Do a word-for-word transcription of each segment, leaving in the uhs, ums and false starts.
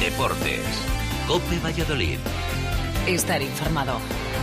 Deportes. COPE Valladolid. Estar informado.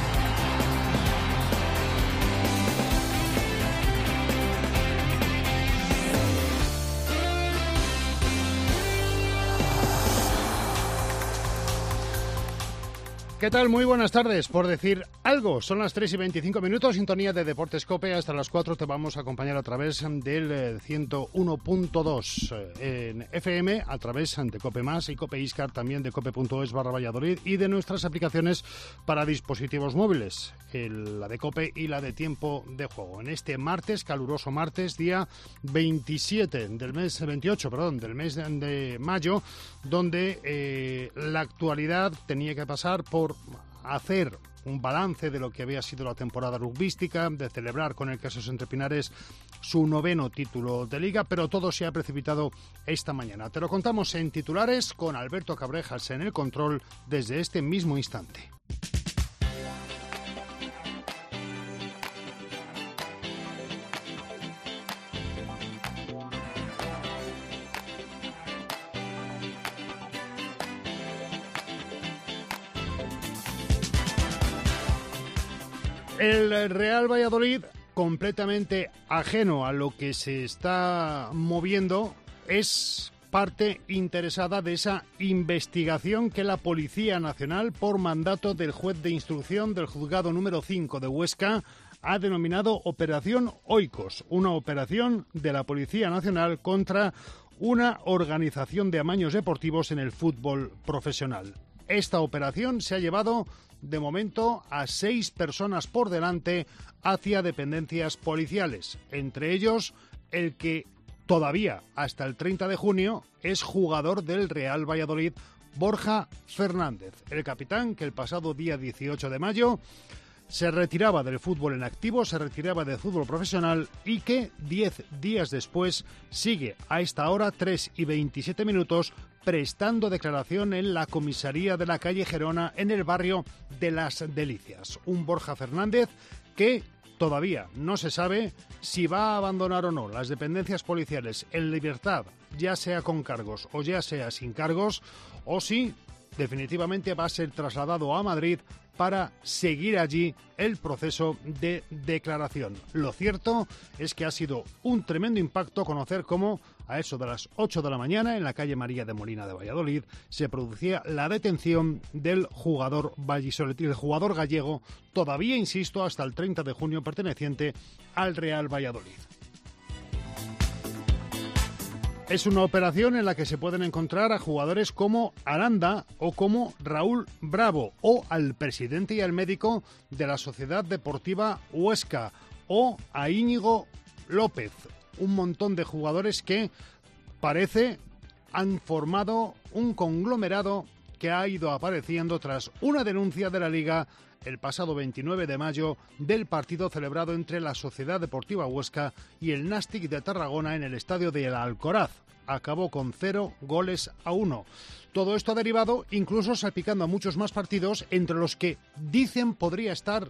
¿Qué tal? Muy buenas tardes. Por decir algo, son las tres y veinticinco minutos, sintonía de Deportes COPE. Hasta las cuatro te vamos a acompañar a través del ciento uno punto dos en F M, a través de COPE Más y COPE Iscar, también de cope.es barra Valladolid y de nuestras aplicaciones para dispositivos móviles, el, la de COPE y la de Tiempo de Juego. En este martes, caluroso martes, día veintisiete del mes, veintiocho, perdón, del mes de, de mayo, donde eh, la actualidad tenía que pasar por hacer un balance de lo que había sido la temporada rugbística, de celebrar con el Casos Entre Pinares su noveno título de Liga, pero todo se ha precipitado esta mañana. Te lo contamos en titulares con Alberto Cabrejas en el control desde este mismo instante. El Real Valladolid, completamente ajeno a lo que se está moviendo, es parte interesada de esa investigación que la Policía Nacional, por mandato del juez de instrucción del juzgado número cinco de Huesca, ha denominado Operación Oikos, una operación de la Policía Nacional contra una organización de amaños deportivos en el fútbol profesional. Esta operación se ha llevado de momento a seis personas por delante hacia dependencias policiales, entre ellos el que todavía hasta el treinta de junio es jugador del Real Valladolid, Borja Fernández, el capitán que el pasado día dieciocho de mayo se retiraba del fútbol en activo, se retiraba del fútbol profesional y que diez días después sigue a esta hora, tres y veintisiete minutos, prestando declaración en la comisaría de la calle Gerona en el barrio de Las Delicias. Un Borja Fernández que todavía no se sabe si va a abandonar o no las dependencias policiales en libertad, ya sea con cargos o ya sea sin cargos, o si definitivamente va a ser trasladado a Madrid para seguir allí el proceso de declaración. Lo cierto es que ha sido un tremendo impacto conocer cómo a eso de las ocho de la mañana en la calle María de Molina de Valladolid se producía la detención del jugador vallisoletí, el jugador gallego, todavía, insisto, hasta el treinta de junio perteneciente al Real Valladolid. Es una operación en la que se pueden encontrar a jugadores como Aranda o como Raúl Bravo, o al presidente y al médico de la Sociedad Deportiva Huesca, o a Íñigo López. Un montón de jugadores que parece han formado un conglomerado que ha ido apareciendo tras una denuncia de la Liga el pasado veintinueve de mayo del partido celebrado entre la Sociedad Deportiva Huesca y el Nàstic de Tarragona en el estadio de El Alcoraz. Acabó con cero goles a uno. Todo esto ha derivado, incluso salpicando a muchos más partidos, entre los que dicen podría estar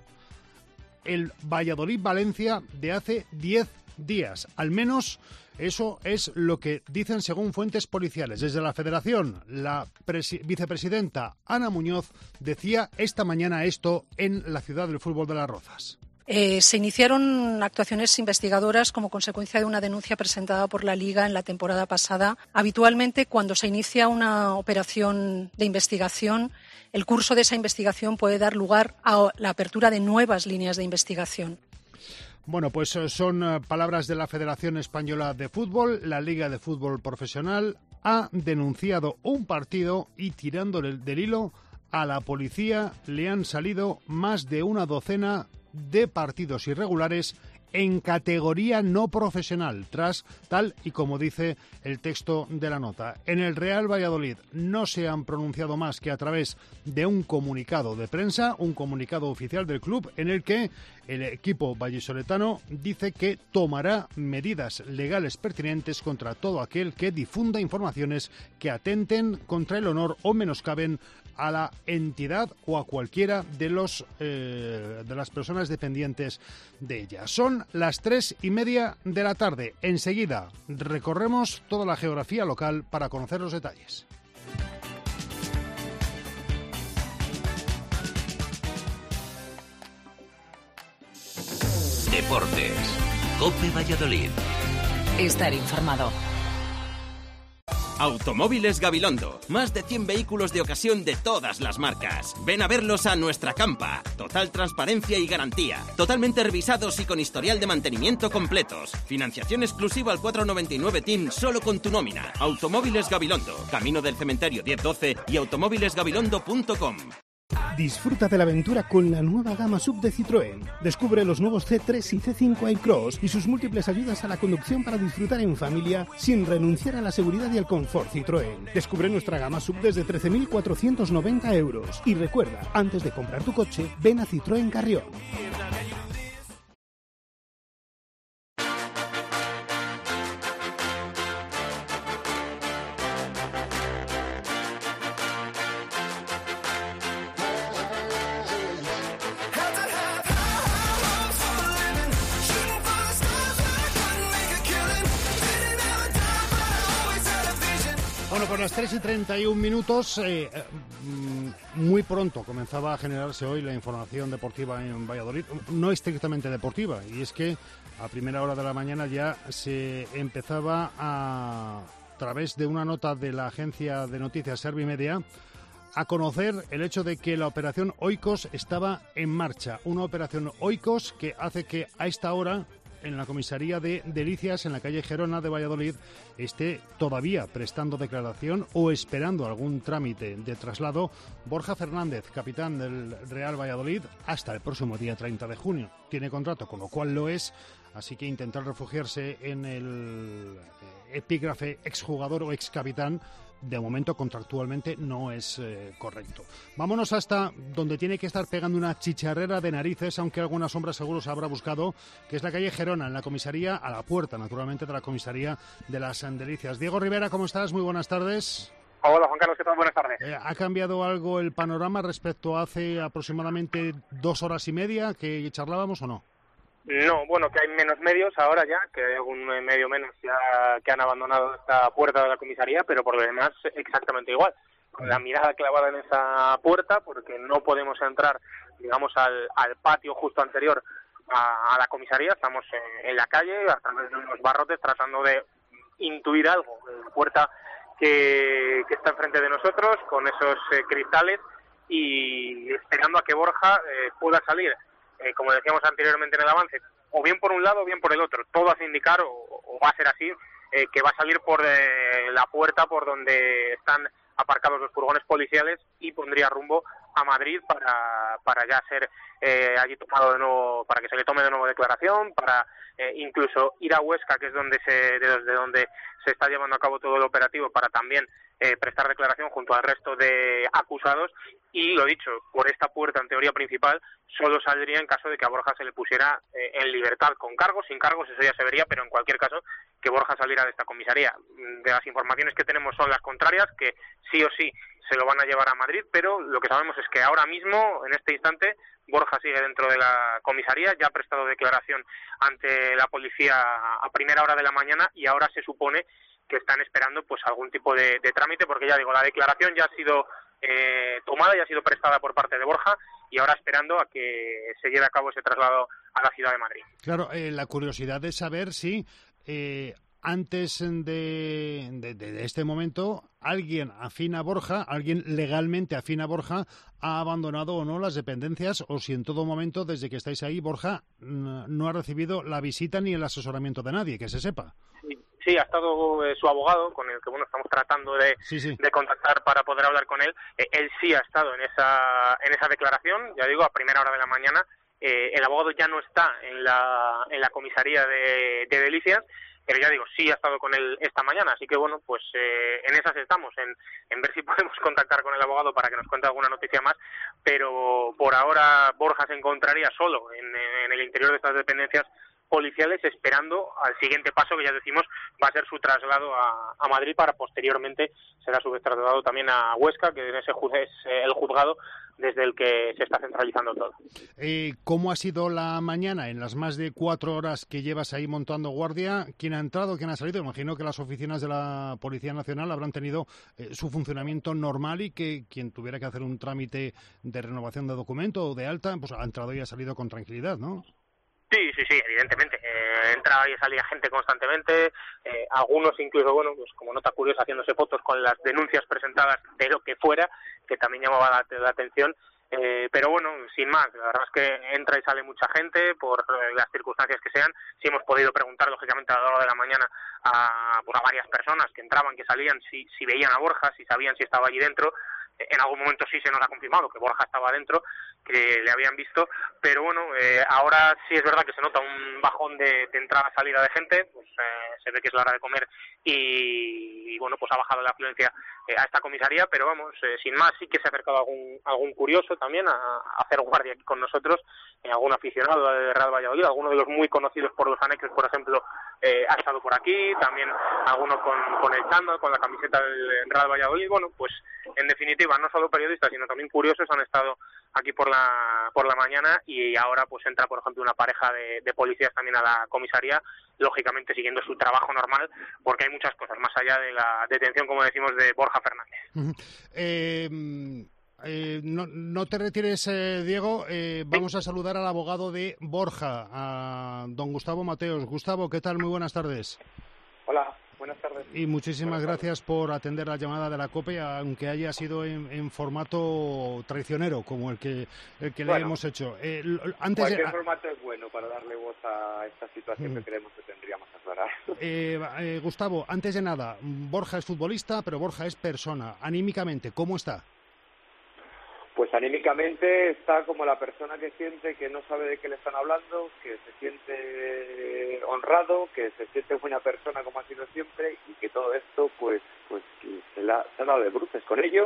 el Valladolid-Valencia de hace diez días. Al menos eso es lo que dicen según fuentes policiales. Desde la Federación, la presi- vicepresidenta Ana Muñoz decía esta mañana esto en la ciudad del fútbol de Las Rozas. Eh, se iniciaron actuaciones investigadoras como consecuencia de una denuncia presentada por la Liga en la temporada pasada. Habitualmente, cuando se inicia una operación de investigación, el curso de esa investigación puede dar lugar a la apertura de nuevas líneas de investigación. Bueno, pues son palabras de la Federación Española de Fútbol. La Liga de Fútbol Profesional ha denunciado un partido y, tirándole del hilo a la policía, le han salido más de una docena de partidos irregulares en categoría no profesional, tras tal y como dice el texto de la nota. En el Real Valladolid no se han pronunciado más que a través de un comunicado de prensa, un comunicado oficial del club, en el que el equipo vallisoletano dice que tomará medidas legales pertinentes contra todo aquel que difunda informaciones que atenten contra el honor o menoscaben a la entidad o a cualquiera de los eh, de las personas dependientes de ella. Son las tres y media de la tarde. Enseguida recorremos toda la geografía local para conocer los detalles. Deportes. COPE Valladolid. Estar informado. Automóviles Gabilondo. Más de cien vehículos de ocasión de todas las marcas. Ven a verlos a nuestra campa. Total transparencia y garantía. Totalmente revisados y con historial de mantenimiento completos. Financiación exclusiva al cuatro noventa y nueve T I N solo con tu nómina. Automóviles Gabilondo. Camino del Cementerio diez doce y automóviles gabilondo punto com. Disfruta de la aventura con la nueva gama sub de Citroën. Descubre los nuevos C tres y C cinco iCross y sus múltiples ayudas a la conducción para disfrutar en familia sin renunciar a la seguridad y al confort Citroën. Descubre nuestra gama sub desde trece mil cuatrocientos noventa euros. Y recuerda, antes de comprar tu coche, ven a Citroën Carrión. Bueno, por las tres y treinta y un minutos, eh, eh, muy pronto comenzaba a generarse hoy la información deportiva en Valladolid, no estrictamente deportiva, y es que a primera hora de la mañana ya se empezaba a, a través de una nota de la agencia de noticias Servimedia, a conocer el hecho de que la operación Oikos estaba en marcha. Una operación Oikos que hace que a esta hora, en la comisaría de Delicias, en la calle Gerona de Valladolid, esté todavía prestando declaración o esperando algún trámite de traslado Borja Fernández, capitán del Real Valladolid, hasta el próximo día treinta de junio. Tiene contrato, con lo cual lo es, así que intentar refugiarse en el epígrafe exjugador o excapitán, de momento contractualmente no es eh, correcto. Vámonos hasta donde tiene que estar pegando una chicharrera de narices, aunque alguna sombra seguro se habrá buscado, que es la calle Gerona, en la comisaría, a la puerta, naturalmente, de la comisaría de las Delicias. Diego Rivera, ¿cómo estás? Muy buenas tardes. Hola, Juan Carlos, ¿qué tal? Buenas tardes. Eh, ¿Ha cambiado algo el panorama respecto a hace aproximadamente dos horas y media que charlábamos o no? No, bueno, que hay menos medios ahora ya, que hay algún medio menos ya que han abandonado esta puerta de la comisaría, pero por lo demás exactamente igual, con la mirada clavada en esa puerta, porque no podemos entrar, digamos, al, al patio justo anterior a, a la comisaría. Estamos en, en la calle, a través de unos barrotes, tratando de intuir algo en la puerta que, que está enfrente de nosotros, con esos eh, cristales, y esperando a que Borja eh, pueda salir. Eh, como decíamos anteriormente en el avance, o bien por un lado o bien por el otro. Todo hace indicar, o, o va a ser así, eh, que va a salir por eh, la puerta por donde están aparcados los furgones policiales y pondría rumbo a Madrid para, para ya ser eh, allí tomado de nuevo, para que se le tome de nuevo declaración, para eh, incluso ir a Huesca, que es donde se, desde donde se está llevando a cabo todo el operativo, para también eh, prestar declaración junto al resto de acusados. Y lo dicho, por esta puerta en teoría principal solo saldría en caso de que a Borja se le pusiera eh, en libertad, con cargos, sin cargos, eso ya se vería, pero en cualquier caso que Borja saliera de esta comisaría. De las informaciones que tenemos son las contrarias, que sí o sí se lo van a llevar a Madrid, pero lo que sabemos es que ahora mismo, en este instante, Borja sigue dentro de la comisaría, ya ha prestado declaración ante la policía a primera hora de la mañana y ahora se supone que están esperando pues algún tipo de, de trámite, porque ya digo, la declaración ya ha sido eh, tomada, ya ha sido prestada por parte de Borja, y ahora esperando a que se lleve a cabo ese traslado a la ciudad de Madrid. Claro, eh, la curiosidad es saber si eh, antes de, de, de este momento alguien afín a Borja, alguien legalmente afín a Borja, ha abandonado o no las dependencias, o si en todo momento, desde que estáis ahí, Borja no ha recibido la visita ni el asesoramiento de nadie, que se sepa. Sí, sí, ha estado eh, su abogado, con el que bueno estamos tratando de, sí, sí. de contactar para poder hablar con él. Eh, él sí ha estado en esa en esa declaración, ya digo, a primera hora de la mañana. Eh, el abogado ya no está en la en la comisaría de, de Delicias, pero ya digo, sí ha estado con él esta mañana, así que bueno, pues eh, en esas estamos, en, en ver si podemos contactar con el abogado para que nos cuente alguna noticia más, pero por ahora Borja se encontraría solo en, en el interior de estas dependencias policiales, esperando al siguiente paso, que ya decimos va a ser su traslado a, a Madrid, para posteriormente será su vez trasladado también a Huesca, que en ese es el juzgado desde el que se está centralizando todo. Eh, ¿Cómo ha sido la mañana en las más de cuatro horas que llevas ahí montando guardia? ¿Quién ha entrado, quién ha salido? Imagino que las oficinas de la Policía Nacional habrán tenido eh, su funcionamiento normal, y que quien tuviera que hacer un trámite de renovación de documento o de alta, pues ha entrado y ha salido con tranquilidad, ¿no? Sí, sí, sí, evidentemente. Eh, entraba y salía gente constantemente, eh, algunos incluso, bueno, pues como nota curiosa, haciéndose fotos con las denuncias presentadas de lo que fuera, que también llamaba la, la atención. Eh, pero bueno, sin más, la verdad es que entra y sale mucha gente por eh, las circunstancias que sean. Sí hemos podido preguntar, lógicamente, a lo largo de la mañana a, pues a varias personas que entraban, que salían, si, si veían a Borja, si sabían si estaba allí dentro. En algún momento sí se nos ha confirmado que Borja estaba dentro, que le habían visto, pero bueno, eh, ahora sí es verdad que se nota un bajón de, de entrada-salida de gente, pues eh, se ve que es la hora de comer y, y bueno, pues ha bajado la afluencia eh, a esta comisaría, pero vamos, eh, sin más, sí que se ha acercado algún, algún curioso también a, a hacer guardia aquí con nosotros, eh, algún aficionado de Real Valladolid, alguno de los muy conocidos por los anexos, por ejemplo, eh, ha estado por aquí, también alguno con, con el chándal, con la camiseta del Real Valladolid, bueno, pues en definitiva, no solo periodistas, sino también curiosos han estado aquí por la por la mañana y ahora pues entra, por ejemplo, una pareja de, de policías también a la comisaría, lógicamente siguiendo su trabajo normal, porque hay muchas cosas, más allá de la detención, como decimos, de Borja Fernández. Uh-huh. eh, eh, no, no te retires, eh, Diego, eh, vamos a saludar al abogado de Borja, a don Gustavo Mateos. Gustavo, ¿qué tal? Muy buenas tardes. Hola. Buenas tardes. Y muchísimas Buenas gracias tardes. por atender la llamada de la COPE, aunque haya sido en, en formato traicionero, como el que el que bueno, le hemos hecho. Eh, antes cualquier de... formato es bueno para darle voz a esta situación mm. que creemos que tendríamos que aclarar. Eh, eh, Gustavo, antes de nada, Borja es futbolista, pero Borja es persona. Anímicamente, ¿cómo está? Pues anímicamente está como la persona que siente que no sabe de qué le están hablando, que se siente honrado, que se siente buena persona como ha sido siempre y que todo esto pues pues se, la, se ha dado de bruces con ello.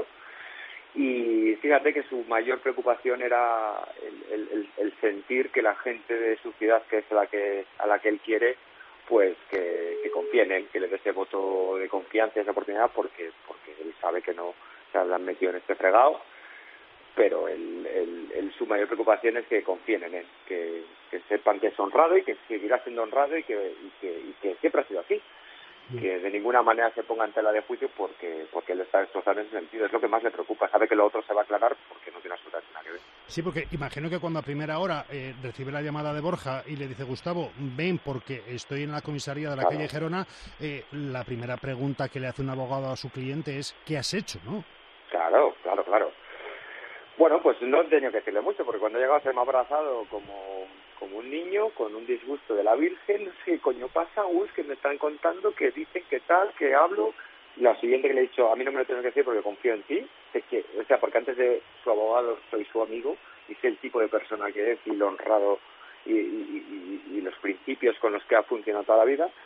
Y fíjate que su mayor preocupación era el, el, el, el sentir que la gente de su ciudad, que es la que a la que él quiere, pues que, que confíe en él, que le dé ese voto de confianza y esa oportunidad, porque porque él sabe que no se habrán metido en este fregado. Pero el, el, el, su mayor preocupación es que confíen en él, que, que sepan que es honrado y que seguirá siendo honrado y que, y que, y que siempre ha sido así. Sí. Que de ninguna manera se ponga en tela de juicio porque porque él está destrozado en ese sentido. Es lo que más le preocupa. Sabe que lo otro se va a aclarar porque no tiene absolutamente nada que ver. Sí, porque imagino que cuando a primera hora eh, recibe la llamada de Borja y le dice, Gustavo, ven porque estoy en la comisaría de la claro. calle Gerona, eh, la primera pregunta que le hace un abogado a su cliente es ¿qué has hecho? ¿No? Claro, claro, claro. Bueno, pues no he tenido que decirle mucho, porque cuando he llegado se me ha abrazado como, como un niño, con un disgusto de la Virgen, no sé qué coño pasa, uy, es que me están contando, que dicen, que tal, que hablo. Lo siguiente que le he dicho, a mí no me lo tengo que decir porque confío en ti, es que, o sea, porque antes de su abogado soy su amigo, y sé el tipo de persona que es, y lo honrado, y, y, y, y los principios con los que ha funcionado toda la vida.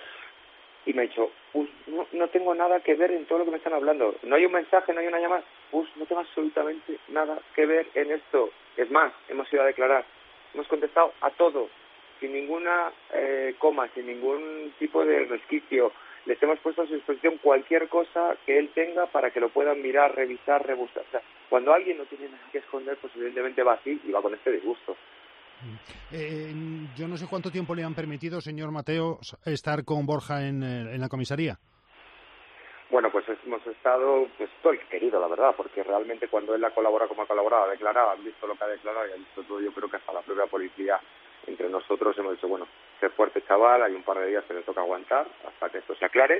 Y me ha dicho, pues no, no tengo nada que ver en todo lo que me están hablando. No hay un mensaje, no hay una llamada. Pues no tengo absolutamente nada que ver en esto. Es más, hemos ido a declarar. Hemos contestado a todo, sin ninguna eh, coma, sin ningún tipo de resquicio. Les hemos puesto a su disposición cualquier cosa que él tenga para que lo puedan mirar, revisar, rebuscar. O sea, cuando alguien no tiene nada que esconder, pues evidentemente va así y va con este disgusto. Eh, yo no sé cuánto tiempo le han permitido, señor Mateo, estar con Borja en, en la comisaría. Bueno, pues hemos estado, pues todo el querido, la verdad, porque realmente cuando él ha colaborado como ha colaborado, ha declarado, han visto lo que ha declarado y han visto todo, yo creo que hasta la propia policía, entre nosotros hemos dicho, bueno, sé fuerte chaval, hay un par de días que le toca aguantar hasta que esto se aclare.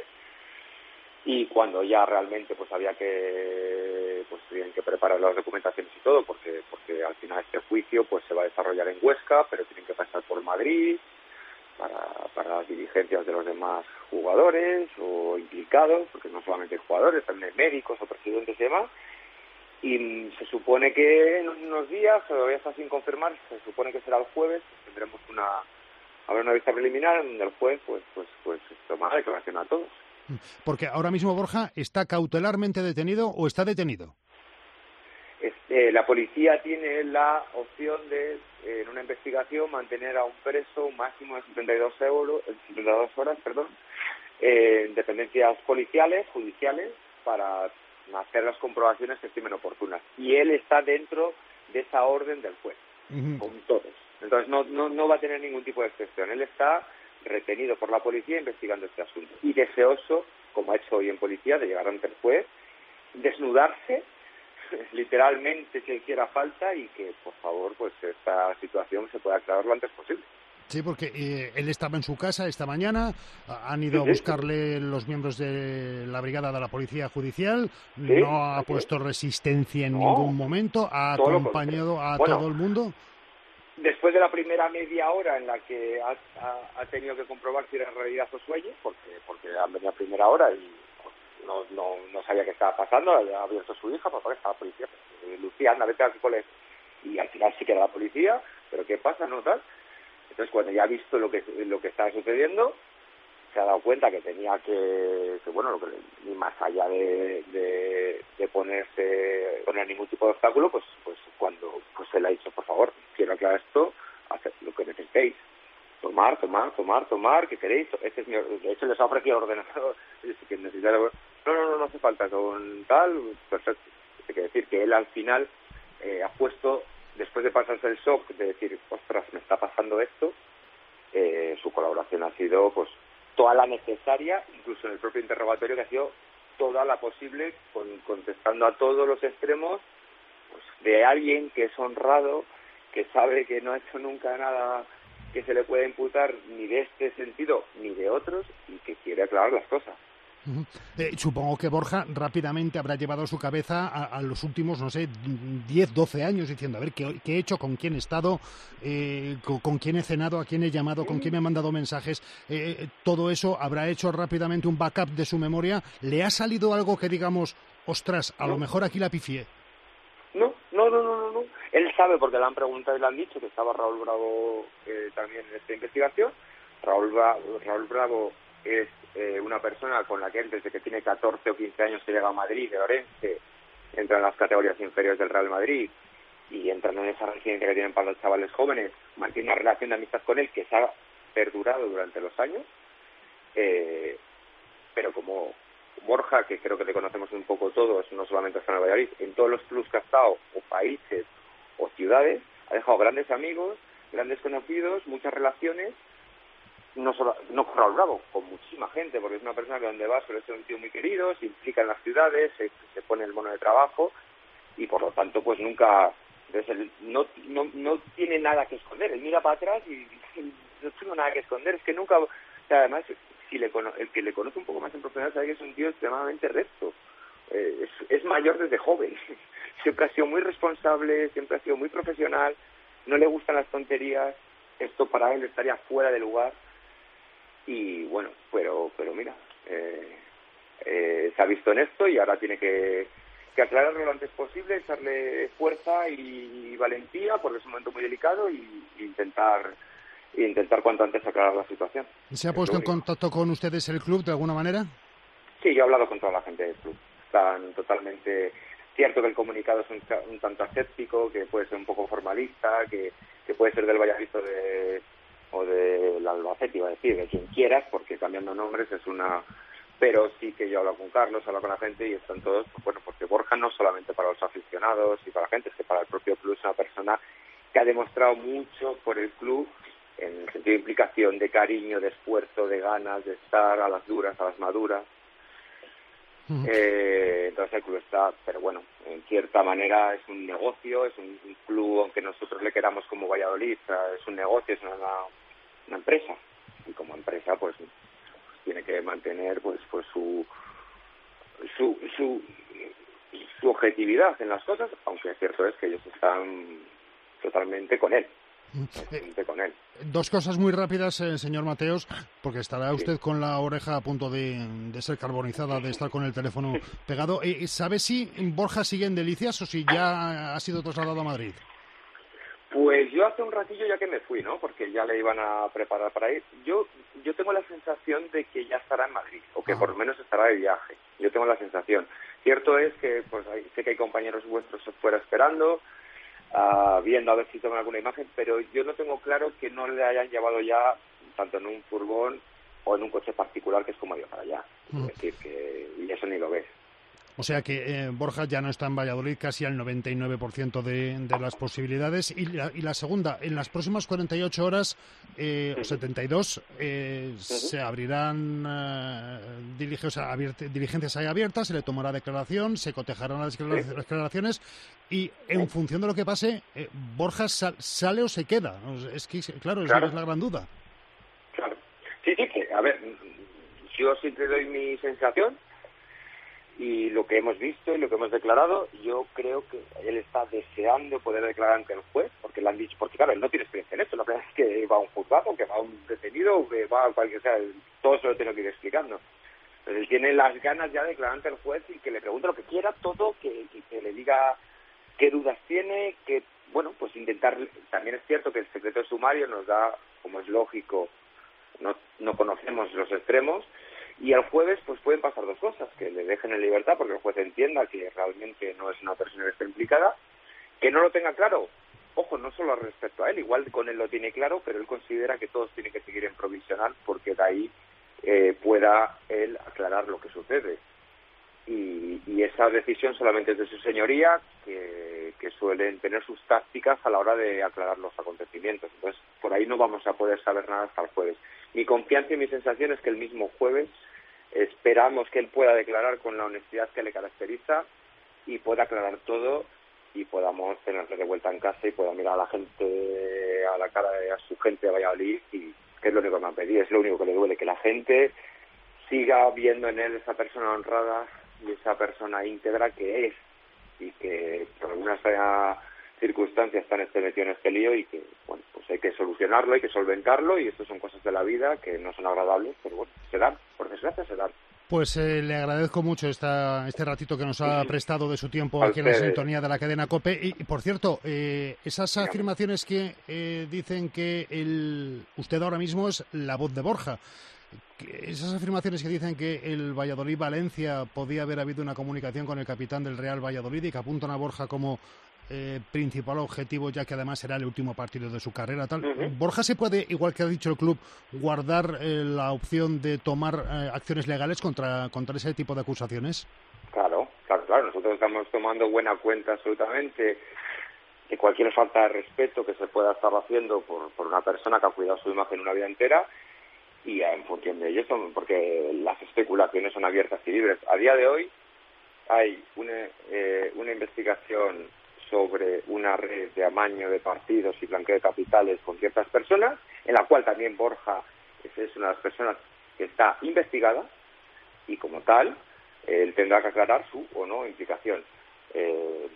Y cuando ya realmente pues había que pues tienen que preparar las documentaciones y todo, porque porque al final este juicio pues se va a desarrollar en Huesca, pero tienen que pasar por Madrid para para las diligencias de los demás jugadores o implicados, porque no solamente hay jugadores, también hay médicos o presidentes y demás. Y se supone que en unos días, todavía está sin confirmar, se supone que será el jueves, tendremos una habrá una vista preliminar donde el juez pues pues pues tomará declaración a todos. Porque ahora mismo Borja está cautelarmente detenido o está detenido. Este, la policía tiene la opción de, eh, en una investigación, mantener a un preso un máximo de setenta y dos euros, setenta y dos horas, perdón, eh, en dependencias policiales, judiciales, para hacer las comprobaciones que estimen oportunas. Y él está dentro de esa orden del juez, uh-huh. con todos. Entonces no, no, no va a tener ningún tipo de excepción. Él está retenido por la policía investigando este asunto y deseoso, como ha hecho hoy en policía, de llegar ante el juez, desnudarse literalmente si hiciera falta y que por favor pues esta situación se pueda aclarar lo antes posible. Sí, porque eh, él estaba en su casa esta mañana, han ido sí, a buscarle sí. los miembros de la brigada de la Policía Judicial, sí, no ha puesto resistencia en no, ningún momento, ha acompañado a bueno, todo el mundo. Después de la primera media hora en la que ha, ha, ha tenido que comprobar si era en realidad o sueño, porque, porque han venido a primera hora y pues, no, no, no sabía qué estaba pasando, había abierto su hija, papá, que estaba la policía, pues, Lucía, anda, vete al colegio. Y al final sí que era la policía, pero ¿qué pasa, no tal? Entonces, cuando ya ha visto lo que lo que estaba sucediendo, se ha dado cuenta que tenía que, que bueno, lo que, ni más allá de, de, de ponerse, poner ningún tipo de obstáculo, pues pues cuando pues se le ha dicho, por favor, quiero aclarar esto, haced lo que necesitéis. Tomar, tomar, tomar, tomar, ¿qué queréis? Este es mi, de hecho, les ha ofrecido el ordenador. Que necesita, no, no, no, no hace falta, con tal, perfecto. Hay que decir que él al final eh, ha puesto, después de pasarse el shock de decir, ostras, me está pasando esto, eh, su colaboración ha sido pues toda la necesaria, incluso en el propio interrogatorio, que ha sido toda la posible, con, contestando a todos los extremos, pues, de alguien que es honrado, que sabe que no ha hecho nunca nada que se le pueda imputar ni de este sentido ni de otros y que quiere aclarar las cosas. Uh-huh. Eh, supongo que Borja rápidamente habrá llevado su cabeza a, a los últimos, no sé, diez, doce años diciendo, a ver, ¿qué, qué he hecho? ¿Con quién he estado? Eh, con, ¿Con quién he cenado? ¿A quién he llamado? ¿Con quién me han mandado mensajes? Eh, todo eso habrá hecho rápidamente un backup de su memoria. ¿Le ha salido algo que digamos, ostras, a no. lo mejor aquí la pifié? No, no, no, no, no, no. Él sabe porque le han preguntado y le han dicho que estaba Raúl Bravo eh, también en esta investigación. Raúl Bravo, Raúl Bravo es eh, una persona con la que él, desde que tiene catorce o quince años, que llega a Madrid, de Orense, entra en las categorías inferiores del Real Madrid y entran en esa residencia que tienen para los chavales jóvenes, mantiene una relación de amistad con él que se ha perdurado durante los años, eh, pero como Borja, que creo que le conocemos un poco todos, no solamente hasta en Valladolid, en todos los clubs que ha estado, o países, o ciudades, ha dejado grandes amigos, grandes conocidos, muchas relaciones, no solo no con Raúl Bravo, con muchísima gente, porque es una persona que donde va suele ser un tío muy querido, se implica en las ciudades, se, se pone el mono de trabajo, y por lo tanto pues nunca, entonces él no, no, no tiene nada que esconder, él mira para atrás y, y no tengo nada que esconder, es que nunca, o sea, además si le cono, el que le conoce un poco más en profundidad sabe que es un tío extremadamente recto, eh, es, es mayor desde joven, siempre ha sido muy responsable, siempre ha sido muy profesional, no le gustan las tonterías, esto para él estaría fuera de lugar. Y bueno, pero pero mira, eh, eh, se ha visto en esto y ahora tiene que, que aclararlo lo antes posible, echarle fuerza y, y valentía, porque es un momento muy delicado, y, y intentar y intentar cuanto antes aclarar la situación. ¿Se ha puesto en contacto con ustedes el club de alguna manera? Sí, yo he hablado con toda la gente del club. Están totalmente... Cierto que el comunicado es un, un tanto aséptico, que puede ser un poco formalista, que, que puede ser del Valladolid de... o del Albacete, iba a decir, de quien quieras, porque cambiando nombres es una... Pero sí que yo hablo con Carlos, hablo con la gente y están todos, pues bueno, porque Borja no solamente para los aficionados y para la gente, es que para el propio club es una persona que ha demostrado mucho por el club en el sentido de implicación, de cariño, de esfuerzo, de ganas, de estar a las duras, a las maduras. Uh-huh. Eh, entonces el club está, pero bueno, en cierta manera es un negocio, es un, un club, aunque nosotros le queramos como Valladolid, es un negocio, es una, una empresa, y como empresa pues, pues tiene que mantener pues pues su su su su objetividad en las cosas, aunque cierto es que ellos están totalmente con él. Eh, con él. Dos cosas muy rápidas, eh, señor Mateos, porque estará usted sí. con la oreja a punto de, de ser carbonizada, de estar con el teléfono pegado. Eh, ¿Sabe si Borja sigue en Delicias o si ya ha sido trasladado a Madrid? Pues yo hace un ratillo ya que me fui, ¿no? Porque ya le iban a preparar para ir. Yo yo tengo la sensación de que ya estará en Madrid, o que ah. por lo menos estará de viaje. Yo tengo la sensación. Cierto es que pues hay, sé que hay compañeros vuestros fuera esperando, Uh, viendo a ver si toman alguna imagen, pero yo no tengo claro que no le hayan llevado ya tanto en un furgón o en un coche particular, que es como yo para allá. Mm. Es decir, que y eso ni lo ves. O sea que eh, Borja ya no está en Valladolid casi al noventa y nueve por ciento de, de las posibilidades. Y la, y la segunda, en las próximas cuarenta y ocho horas eh, o setenta y dos eh, uh-huh. se abrirán eh, dilige, o sea, abiert, diligencias ahí abiertas, se le tomará declaración, se cotejarán las, las declaraciones y en función de lo que pase, eh, Borja sal, sale o se queda. Es que, claro, claro. Esa es la gran duda. Claro. Sí, sí, que, a ver, yo siempre doy mi sensación. Y lo que hemos visto y lo que hemos declarado, yo creo que él está deseando poder declarar ante el juez, porque le han dicho, porque claro, él no tiene experiencia en esto, la verdad es que va a un juzgado, que va a un detenido, que va a cualquier, o sea, todo se lo tengo que ir explicando. Entonces él tiene las ganas ya de declarar ante el juez y que le pregunte lo que quiera, todo, que, que, que le diga qué dudas tiene, que, bueno, pues intentar, también es cierto que el secreto de sumario nos da, como es lógico, no, no conocemos los extremos. Y el jueves pues pueden pasar dos cosas, que le dejen en libertad porque el juez entienda que realmente no es una persona que esté implicada, que no lo tenga claro, ojo, no solo respecto a él, igual con él lo tiene claro, pero él considera que todos tienen que seguir en provisional porque de ahí eh, pueda él aclarar lo que sucede. Y, y esa decisión solamente es de su señoría, que, que suelen tener sus tácticas a la hora de aclarar los acontecimientos. Entonces, por ahí no vamos a poder saber nada hasta el jueves. Mi confianza y mi sensación es que el mismo jueves esperamos que él pueda declarar con la honestidad que le caracteriza y pueda aclarar todo y podamos tenerle de vuelta en casa y pueda mirar a la gente, a la cara de a su gente de Valladolid, y que es lo único que me han pedido, es lo único que le duele, que la gente siga viendo en él esa persona honrada y esa persona íntegra que es, y que por algunas circunstancias están este metido en este lío y que, bueno, pues hay que solucionarlo, hay que solventarlo, y esto son cosas de la vida que no son agradables, pero bueno, se dan, por desgracia se dan. Pues eh, le agradezco mucho esta, este ratito que nos ha prestado de su tiempo aquí en la sintonía de la cadena COPE. Y, y por cierto, eh, esas Dígame. afirmaciones que eh, dicen que el, usted ahora mismo es la voz de Borja, esas afirmaciones que dicen que el Valladolid-Valencia podía haber habido una comunicación con el capitán del Real Valladolid y que apuntan a Borja como eh, principal objetivo, ya que además será el último partido de su carrera, tal. Uh-huh. ¿Borja se puede, igual que ha dicho el club, guardar eh, la opción de tomar eh, acciones legales contra, contra ese tipo de acusaciones? Claro, claro, claro. Nosotros estamos tomando buena cuenta absolutamente de cualquier falta de respeto que se pueda estar haciendo por, por una persona que ha cuidado su imagen una vida entera, y en función de ello, porque las especulaciones son abiertas y libres. A día de hoy hay una, eh, una investigación sobre una red de amaño de partidos y blanqueo de capitales con ciertas personas, en la cual también Borja es, es una de las personas que está investigada, y como tal, eh, él tendrá que aclarar su o no implicación. Eh,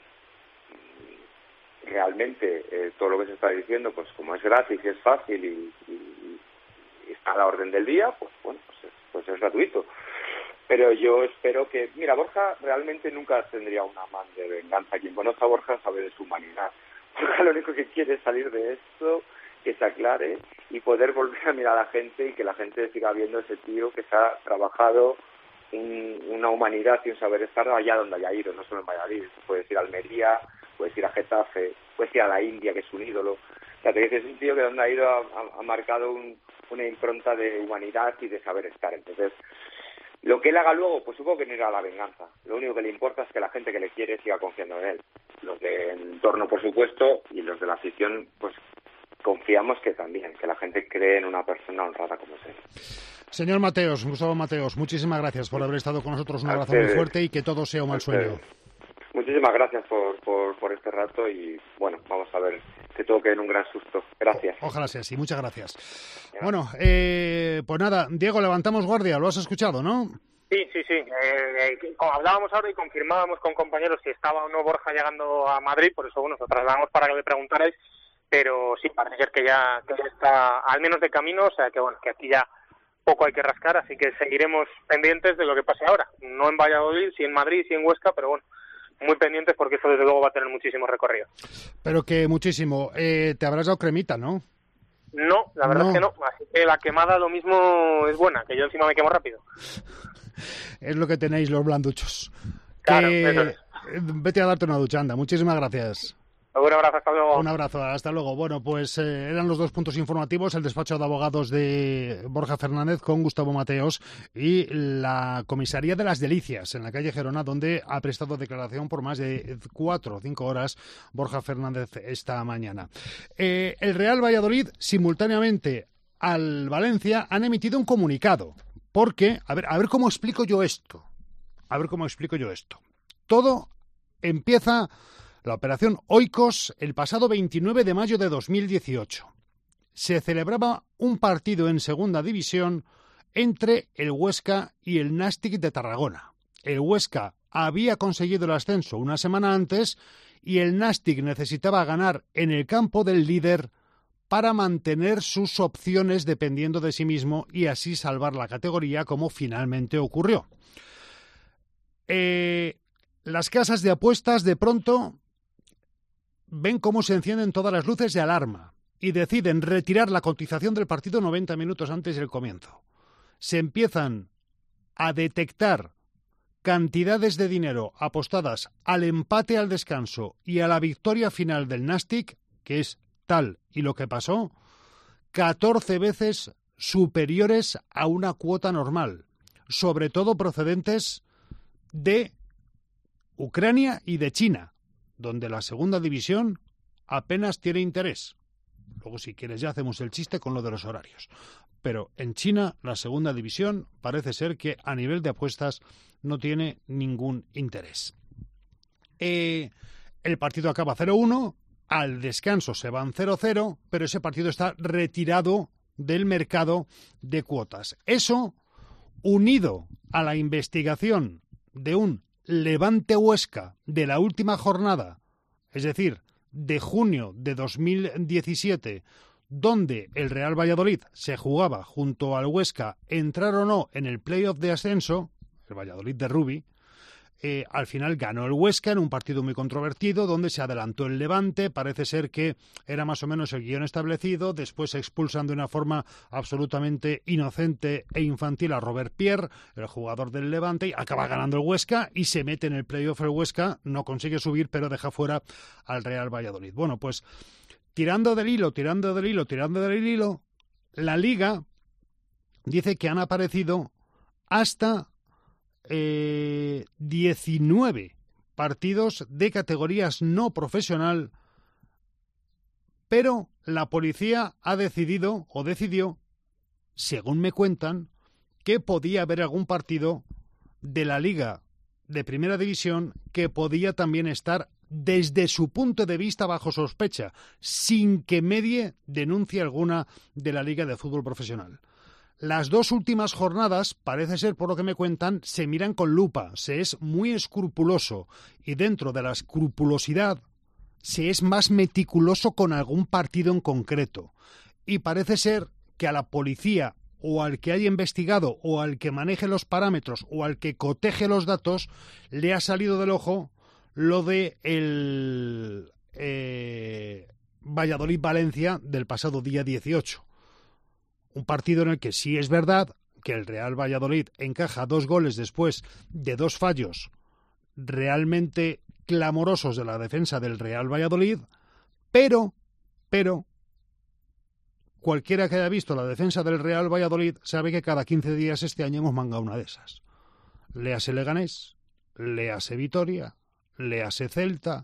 realmente, eh, todo lo que se está diciendo, pues como es gratis y es fácil y, y está a la orden del día, pues bueno, pues es, pues es gratuito. Pero yo espero que, mira, Borja realmente nunca tendría un afán de venganza. Quien conozca a Borja sabe de su humanidad. Borja lo único que quiere es salir de esto, que se aclare y poder volver a mirar a la gente y que la gente siga viendo ese tío que se ha trabajado un, una humanidad y un saber estar allá donde haya ido, no solo en Valladolid. Puedes ir a Almería, puedes ir a Getafe, puedes ir a la India, que es un ídolo. O sea, te dices, es un tío que donde ha ido ha, ha, ha marcado un, una impronta de humanidad y de saber estar. Entonces, lo que él haga luego, pues supongo que no irá a la venganza. Lo único que le importa es que la gente que le quiere siga confiando en él. Los de entorno, por supuesto, y los de la afición, pues confiamos que también, que la gente cree en una persona honrada como es él. Señor Mateos, Gustavo Mateos, muchísimas gracias por haber estado con nosotros. Un abrazo muy fuerte y que todo sea un mal sueño. Muchísimas gracias por, por, por este rato y, bueno, vamos a ver que todo quede en un gran susto. Gracias. O, ojalá sea así. Muchas gracias. Ya. Bueno, eh, pues nada, Diego, levantamos guardia. Lo has escuchado, ¿no? Sí, sí, sí. Eh, eh, como hablábamos ahora y confirmábamos con compañeros si estaba o no Borja llegando a Madrid, por eso, bueno, nos trasladamos para que le preguntarais, pero sí, parece ser que ya, que ya está al menos de camino, o sea que, bueno, que aquí ya poco hay que rascar, así que seguiremos pendientes de lo que pase ahora. No en Valladolid, sí en Madrid, sí en Huesca, pero bueno, muy pendientes porque eso desde luego va a tener muchísimo recorrido. Pero que muchísimo. Eh, te habrás dado cremita, ¿no? No, la verdad no. es que no. Así que la quemada lo mismo es buena, que yo encima me quemo rápido. Es lo que tenéis los blanduchos. Claro, que... eso es. Vete a darte una ducha, anda. Muchísimas gracias. Un abrazo, hasta luego. Un abrazo, hasta luego. Bueno, pues eh, eran los dos puntos informativos, el despacho de abogados de Borja Fernández con Gustavo Mateos y la comisaría de Las Delicias, en la calle Gerona, donde ha prestado declaración por más de cuatro o cinco horas Borja Fernández esta mañana. Eh, el Real Valladolid, simultáneamente al Valencia, han emitido un comunicado, porque, a ver, a ver cómo explico yo esto, a ver cómo explico yo esto. Todo empieza... La operación Oikos el pasado veintinueve de mayo de dos mil dieciocho. Se celebraba un partido en segunda división entre el Huesca y el Nàstic de Tarragona. El Huesca había conseguido el ascenso una semana antes y el Nàstic necesitaba ganar en el campo del líder para mantener sus opciones dependiendo de sí mismo y así salvar la categoría, como finalmente ocurrió. Eh, las casas de apuestas de pronto ven cómo se encienden todas las luces de alarma y deciden retirar la cotización del partido noventa minutos antes del comienzo. Se empiezan a detectar cantidades de dinero apostadas al empate al descanso y a la victoria final del Nàstic, que es tal y lo que pasó, catorce veces superiores a una cuota normal, sobre todo procedentes de Ucrania y de China, donde la segunda división apenas tiene interés. Luego, si quieres, ya hacemos el chiste con lo de los horarios. Pero en China, la segunda división parece ser que a nivel de apuestas no tiene ningún interés. Eh, el partido acaba cero uno, al descanso se van cero cero, pero ese partido está retirado del mercado de cuotas. Eso, unido a la investigación de un Levante Huesca de la última jornada, es decir, de junio de dos mil diecisiete, donde el Real Valladolid se jugaba junto al Huesca entrar o no en el playoff de ascenso, el Valladolid de Rubi, eh, al final ganó el Huesca en un partido muy controvertido donde se adelantó el Levante, parece ser que era más o menos el guión establecido, después se expulsan de una forma absolutamente inocente e infantil a Robert Pierre, el jugador del Levante, y acaba ganando el Huesca y se mete en el playoff el Huesca, no consigue subir pero deja fuera al Real Valladolid. Bueno, pues tirando del hilo, tirando del hilo, tirando del hilo, la Liga dice que han aparecido hasta Eh, diecinueve partidos de categorías no profesional, pero la policía ha decidido o decidió, según me cuentan, que podía haber algún partido de la Liga de Primera División que podía también estar desde su punto de vista bajo sospecha, sin que medie denuncia alguna de la Liga de Fútbol Profesional. Las dos últimas jornadas, parece ser por lo que me cuentan, se miran con lupa, se es muy escrupuloso y dentro de la escrupulosidad se es más meticuloso con algún partido en concreto. Y parece ser que a la policía o al que haya investigado o al que maneje los parámetros o al que coteje los datos le ha salido del ojo lo de el eh, Valladolid-Valencia del pasado día dieciocho. Un partido en el que sí es verdad que el Real Valladolid encaja dos goles después de dos fallos realmente clamorosos de la defensa del Real Valladolid, pero, pero, cualquiera que haya visto la defensa del Real Valladolid sabe que cada quince días este año hemos mangado una de esas. Léase Leganés, léase Vitoria, léase Celta,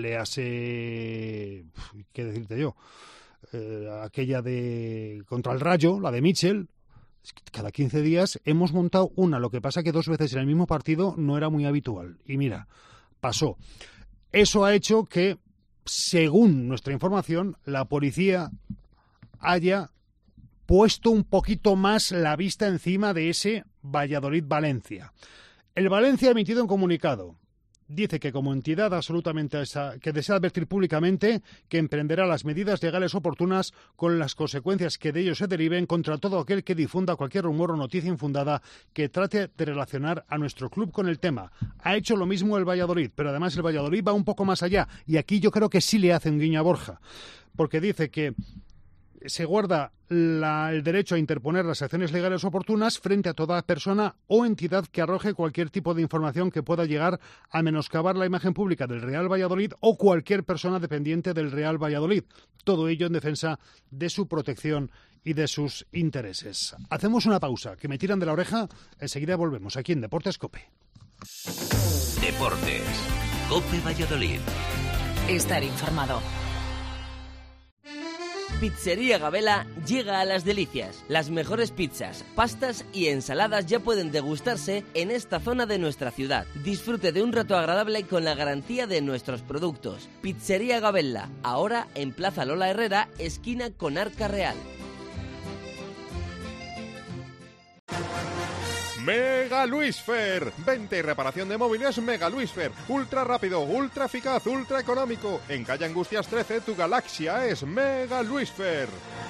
léase... ¿qué decirte yo? Eh, aquella de contra el Rayo, la de Mitchell. Cada quince días hemos montado una, lo que pasa que dos veces en el mismo partido no era muy habitual y mira, pasó. Eso ha hecho que, según nuestra información, la policía haya puesto un poquito más la vista encima de ese Valladolid-Valencia. El Valencia ha emitido un comunicado. Dice que como entidad absolutamente esa, que desea advertir públicamente que emprenderá las medidas legales oportunas con las consecuencias que de ello se deriven contra todo aquel que difunda cualquier rumor o noticia infundada que trate de relacionar a nuestro club con el tema. Ha hecho lo mismo el Valladolid, pero además el Valladolid va un poco más allá y aquí yo creo que sí le hace un guiño a Borja, porque dice que se guarda la, el derecho a interponer las acciones legales oportunas frente a toda persona o entidad que arroje cualquier tipo de información que pueda llegar a menoscabar la imagen pública del Real Valladolid o cualquier persona dependiente del Real Valladolid. Todo ello en defensa de su protección y de sus intereses. Hacemos una pausa, que me tiran de la oreja. Enseguida volvemos aquí en Deportes COPE. Deportes. COPE Valladolid. Estar informado. Pizzería Gabela llega a Las Delicias. Las mejores pizzas, pastas y ensaladas ya pueden degustarse en esta zona de nuestra ciudad. Disfrute de un rato agradable con la garantía de nuestros productos. Pizzería Gabela, ahora en Plaza Lola Herrera, esquina con Arca Real. Mega Luisfer, venta y reparación de móviles Mega Luisfer, ultra rápido, ultra eficaz, ultra económico. En calle Angustias trece, tu galaxia es Mega Luisfer.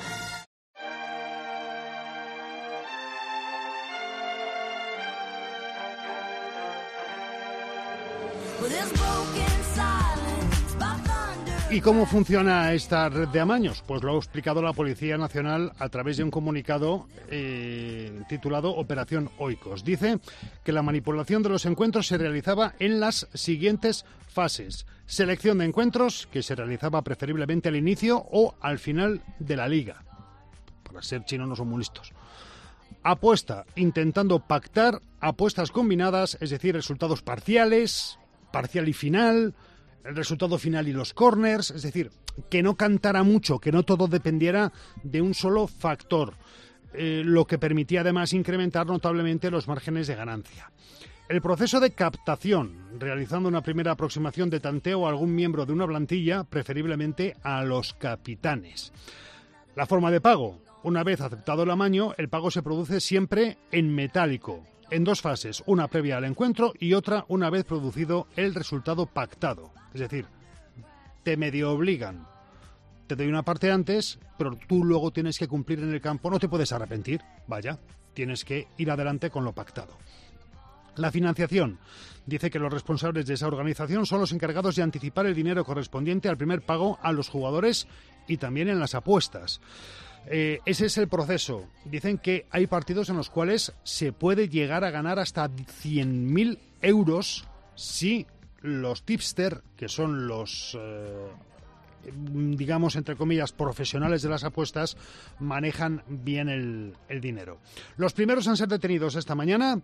¿Y cómo funciona esta red de amaños? Pues lo ha explicado la Policía Nacional a través de un comunicado eh, titulado Operación Oikos. Dice que la manipulación de los encuentros se realizaba en las siguientes fases. Selección de encuentros, que se realizaba preferiblemente al inicio o al final de la liga. Para ser chino no son muy listos. Apuesta, intentando pactar apuestas combinadas, es decir, resultados parciales, parcial y final, el resultado final y los corners, es decir, que no cantara mucho, que no todo dependiera de un solo factor, eh, lo que permitía además incrementar notablemente los márgenes de ganancia. El proceso de captación, realizando una primera aproximación de tanteo a algún miembro de una plantilla, preferiblemente a los capitanes. La forma de pago, una vez aceptado el amaño, el pago se produce siempre en metálico, en dos fases, una previa al encuentro y otra una vez producido el resultado pactado. Es decir, te medio obligan, te doy una parte antes, pero tú luego tienes que cumplir en el campo, no te puedes arrepentir, vaya, tienes que ir adelante con lo pactado. La financiación. Dice que los responsables de esa organización son los encargados de anticipar el dinero correspondiente al primer pago a los jugadores y también en las apuestas. Eh, ese es el proceso. Dicen que hay partidos en los cuales se puede llegar a ganar hasta cien mil euros si los tipster, que son los, eh, digamos, entre comillas, profesionales de las apuestas, manejan bien el, el dinero. Los primeros en ser detenidos esta mañana,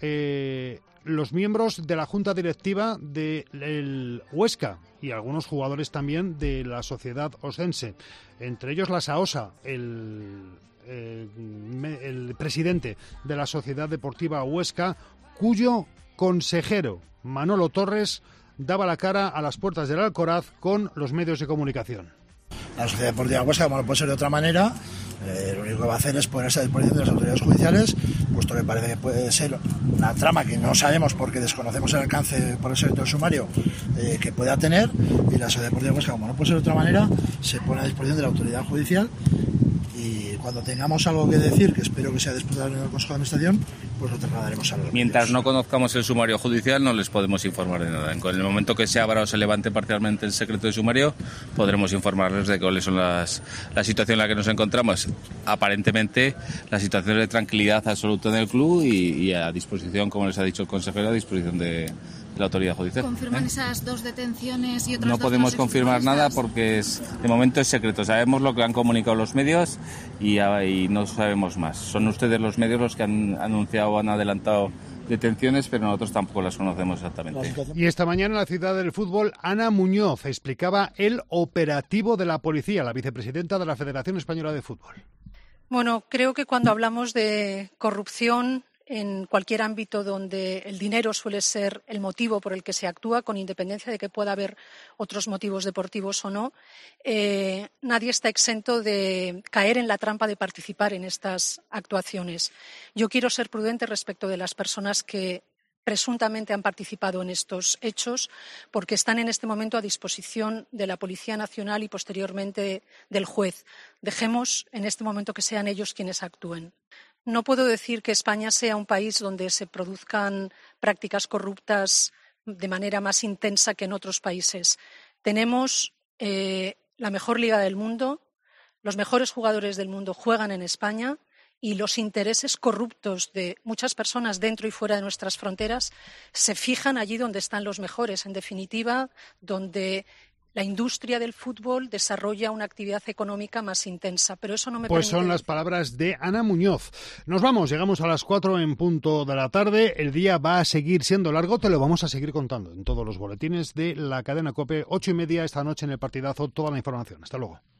eh, los miembros de la junta directiva del Huesca y algunos jugadores también de la sociedad osense, entre ellos la Saosa, el, eh, el presidente de la Sociedad Deportiva Huesca, cuyo consejero Manolo Torres daba la cara a las puertas del Alcoraz con los medios de comunicación. La Sociedad Deportiva Huesca, como no puede ser de otra manera, eh, lo único que va a hacer es ponerse a disposición de las autoridades judiciales, puesto que parece que puede ser una trama que no sabemos porque desconocemos el alcance por el secreto del sumario eh, que pueda tener, y la Sociedad Deportiva Huesca, como no puede ser de otra manera, se pone a disposición de la autoridad judicial. Y cuando tengamos algo que decir, que espero que sea después de la reunión del Consejo de Administración, pues lo trasladaremos a los Mientras medios. no conozcamos el sumario judicial, no les podemos informar de nada. En el momento que se abra o se levante parcialmente el secreto de sumario, podremos informarles de cuáles son las la situación en la que nos encontramos. Aparentemente, la situación de tranquilidad absoluta en el club y, y a disposición, como les ha dicho el consejero, a disposición de la autoridad judicial. ¿Confirman ¿Eh? esas dos detenciones y otras No dos podemos más confirmar nada exfutbolistas? porque es, de momento es secreto. Sabemos lo que han comunicado los medios y, y no sabemos más. Son ustedes los medios los que han anunciado o han adelantado detenciones, pero nosotros tampoco las conocemos exactamente. Y esta mañana en la ciudad del fútbol, Ana Muñoz explicaba el operativo de la policía, la vicepresidenta de la Federación Española de Fútbol. Bueno, creo que cuando hablamos de corrupción en cualquier ámbito donde el dinero suele ser el motivo por el que se actúa, con independencia de que pueda haber otros motivos deportivos o no, eh, nadie está exento de caer en la trampa de participar en estas actuaciones. Yo quiero ser prudente respecto de las personas que presuntamente han participado en estos hechos, porque están en este momento a disposición de la Policía Nacional y posteriormente del juez. Dejemos en este momento que sean ellos quienes actúen. No puedo decir que España sea un país donde se produzcan prácticas corruptas de manera más intensa que en otros países. Tenemos eh, la mejor liga del mundo, Los mejores jugadores del mundo juegan en España y los intereses corruptos de muchas personas dentro y fuera de nuestras fronteras se fijan allí donde están los mejores. En definitiva, donde la industria del fútbol desarrolla una actividad económica más intensa, pero eso no me Pues permite... son las palabras de Ana Muñoz. Nos vamos, llegamos a las cuatro en punto de la tarde. El día va a seguir siendo largo, te lo vamos a seguir contando en todos los boletines de la cadena COPE. Ocho y media esta noche en el partidazo, toda la información. Hasta luego.